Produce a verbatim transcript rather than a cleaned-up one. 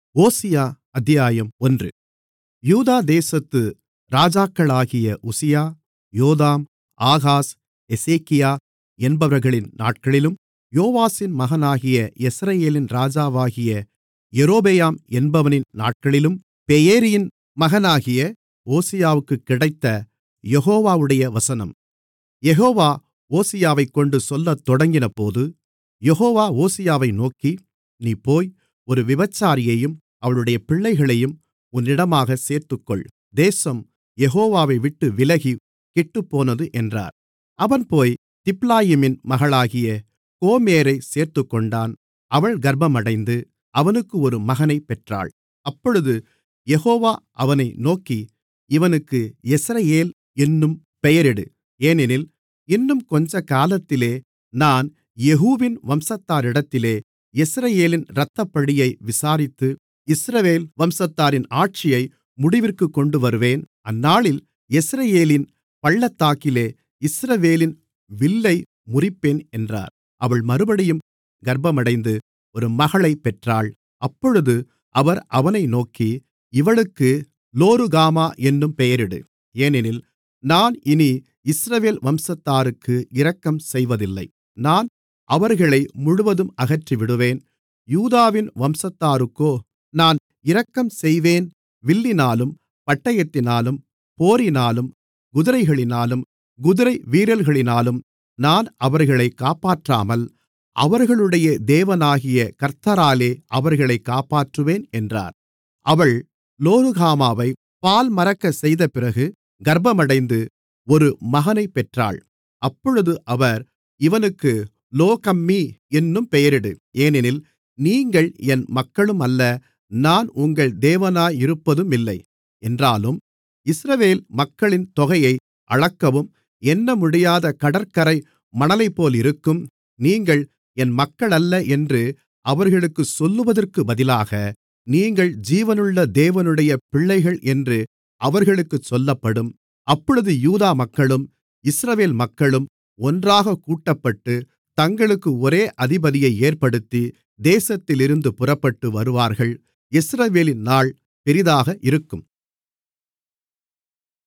ஓசியா அத்தியாயம் ஒன்று. யூதா தேசத்து ராஜாக்களாகிய உசியா, யோதாம், ஆகாஸ், எசேக்கியா என்பவர்களின் நாட்களிலும், யோவாசின் மகனாகிய யெஸ்ரயேலின் ராஜாவாகிய யெரொபெயாம் என்பவனின் நாட்களிலும், பெயேரியின் மகனாகிய ஓசியாவுக்குக் கிடைத்த யெகோவாவுடைய வசனம். யெகோவா ஓசியாவைக்கொண்டு சொல்லத் தொடங்கினபோது, யெகோவா ஓசியாவை நோக்கி, நீ போய் ஒரு விபச்சாரியையும் அவளுடைய பிள்ளைகளையும் உன்னிடமாகச் சேர்த்துக்கொள். தேசம் யெகோவாவை விட்டு விலகிக் கெட்டுப்போனது என்றார். அவன் போய் திப்லாயிமின் மகளாகிய கோமேரைச் சேர்த்துக்கொண்டான். அவள் கர்ப்பமடைந்து அவனுக்கு ஒரு மகனைப் பெற்றாள். அப்பொழுது யெகோவா அவனை நோக்கி, இவனுக்கு யெஸ்ரயேல் என்னும் பெயரிடு. ஏனெனில் இன்னும் கொஞ்சக்காலத்திலே நான் யெகூவின் வம்சத்தாரிடத்திலே யெஸ்ரயேலின் இரத்தப்பழியை விசாரித்து, இஸ்ரவேல் வம்சத்தாரின் ஆட்சியை முடிவிற்குக் கொண்டுவருவேன். அந்நாளில் யெஸ்ரயேலின் பள்ளத்தாக்கிலே இஸ்ரவேலின் வில்லை முறிப்பேன் என்றார். அவள் மறுபடியும் கர்ப்பமடைந்து ஒரு மகளைப் பெற்றாள். அப்பொழுது அவர் அவனை நோக்கி, இவளுக்கு லோருகாமா என்னும் பெயரிடு. ஏனெனில் நான் இனி இஸ்ரவேல் வம்சத்தாருக்கு இரக்கம் செய்வதில்லை. நான் அவர்களை முழுவதும் அகற்றிவிடுவேன். யூதாவின் வம்சத்தாருக்கோ நான் இரக்கம் செய்வேன். வில்லினாலும் பட்டயத்தினாலும் போரினாலும் குதிரைகளினாலும் குதிரை வீரர்களினாலும் நான் அவர்களைக் காப்பாற்றாமல், அவர்களுடைய தேவனாகிய கர்த்தராலே அவர்களைக் காப்பாற்றுவேன் என்றார். அவள் லோருகாமாவைப் பால்மறக்கச் செய்தபிறகு கர்ப்பமடைந்து ஒரு மகனைப் பெற்றாள். அப்பொழுது அவர், இவனுக்கு லோகம்மி என்னும் பெயரிடு. ஏனெனில் நீங்கள் என் மக்களும் அல்ல, நான் உங்கள் தேவனாயிருப்பதுமில்லை. என்றாலும் இஸ்ரவேல் மக்களின் தொகையை அளக்கவும் எண்ணமுடியாத கடற்கரை மணலைப்போலிருக்கும். நீங்கள் என் மக்களல்ல என்று அவர்களுக்குச் சொல்லுவதற்குப் பதிலாக, நீங்கள் ஜீவனுள்ள தேவனுடைய பிள்ளைகள் என்று அவர்களுக்குச் சொல்லப்படும். அப்பொழுது யூதா மக்களும் இஸ்ரவேல் மக்களும் ஒன்றாகக் கூட்டப்பட்டு, தங்களுக்கு ஒரே அதிபதியை ஏற்படுத்தி தேசத்திலிருந்து புறப்பட்டு வருவார்கள். இஸ்ரவேலின் நாள் பெரிதாக இருக்கும்.